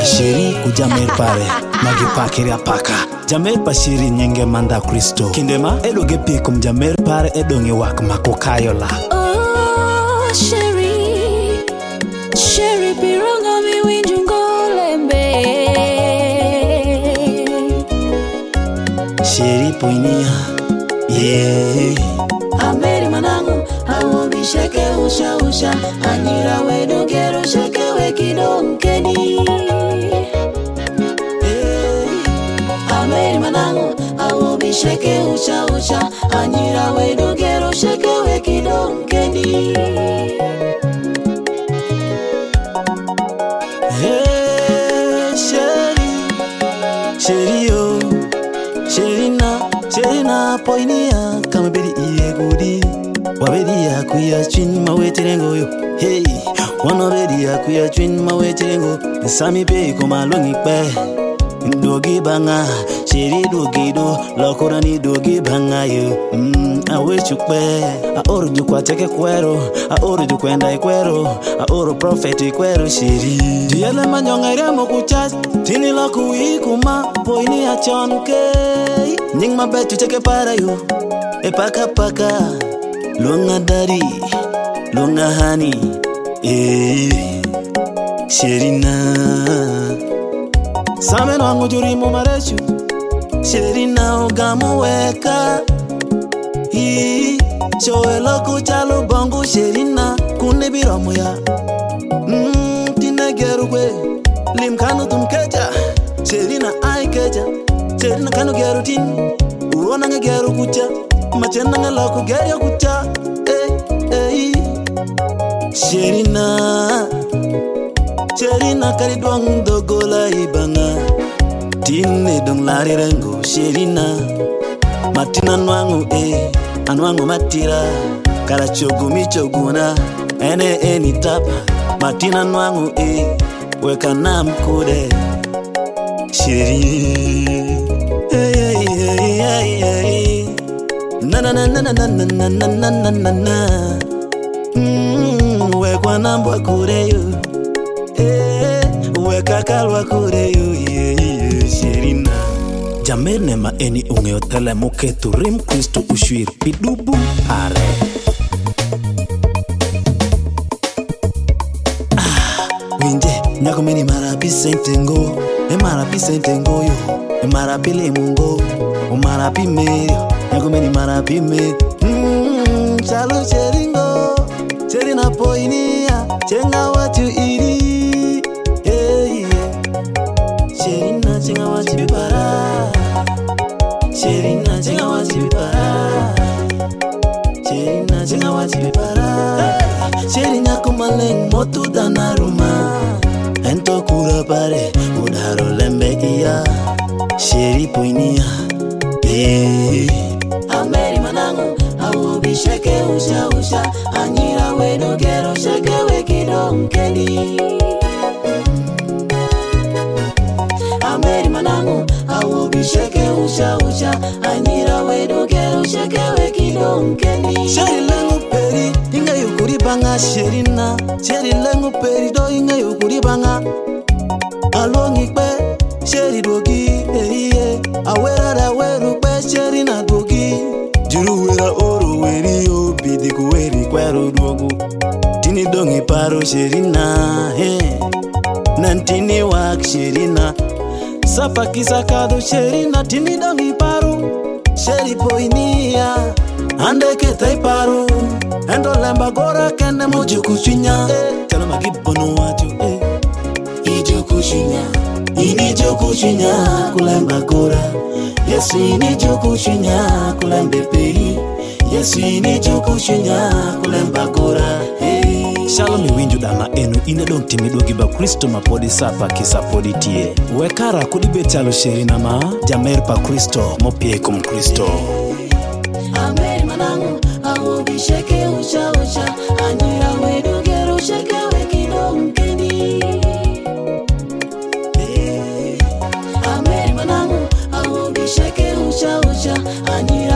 Sheri kujamer pare magipakiri apaka jamer pa sheri nyenge manda Kristo kindema edoge pikum jamer pare edonge wak makokayo la. Oh Sheri pironga mi winjungo lembe Sheri poinia Ameri manangu awo bisheke usha anira wedo gero sheke wekidonkeni Ameri manangu awo bisheke usha anira wedo gero sheke wekidonkeni Sheri na poinia kama bedi iye gudi wabedi ya kuya chin maweterengo yo hey wana bedi ya kuya chin maweterengo sami pe koma longi pe dogi banga Sheri dogi do lokorani dogi banga yo awe chukpe aoro jukwa teke kwero aoro jukwenda ikwero aoro prophet ikwero Sheri diele manyonga iremo kuchas tini loku ikuma poini achonke ning mabetu teke para yo paka lunga dari lunga hani Sheri na Samen wangu jurimu mareshu Sheri na ugamu weka Choelo kuchalo bongo Sheri na kunebiromu ya Tine gerugwe Limkanu tumkeja Sheri na ai keja Sheri na kanu geru tin Uona nge geru kucha Machenda nge loku geru kucha Sheri na karidwang dogola ibanga Tine dong lari rengo Sheri na Matina nwangu anwangu matira Kala chogu michoguna eni tapa Matina nwangu weka na mkude Sheri na wekwa nambwa kureyo weka kalwa kureyo Sheri na jamer nema eni ungeo tele muketu rim Kristo ushwir pidubu are winje nyako meni marapi sentengo marapi sentengo yo marapi lemungo marapi merio nyako meni marapi me chalo Sheringo Sheri na poinia chenga watu iri Sheri na chenga watu bipara Sheri na chenga watu bipara Sheri na chenga watu bipara Sheri nyako maleng motu danaruma ento kura pare udaro lembe iya Sheri poinia Ameri manangu awo bisheke usha anira wedo gero sheke wekidonkeni Ameri manangu awo bisheke usha anira wedo gero sheke wekidonkeni Sheri lengu peri inga yukuri banga Sheri na Sheri lengu peri do inga yukuri banga alongi pe Sheri dogi awera da weru pe Sheri na dogi juru wera oro weri obidi kuweri kwero dogu tini dongi paro Sheri na nantini wak Sheri na sapa kisakado Sheri na tini dongi paro Sheri poinia ande ketai paro endo lemba gora kende mojuku chinya tana magibono watu ijuku chinya ini joku chinya kulemba gora Yesu ini joku chinya kulembe peri Yesu ini joku chinya kulemba gora Shalom iwinju dama enu ine dong timidogi ba Kristo mapodi sapa kisapodi tie wekara kudibe chalo Sheri na ma jamer pa Kristo mopie kum Kristo Ameri manangu awo bisheke usha anira wedo gero sheke wekidonkeni Ameri manangu awo bisheke usha anira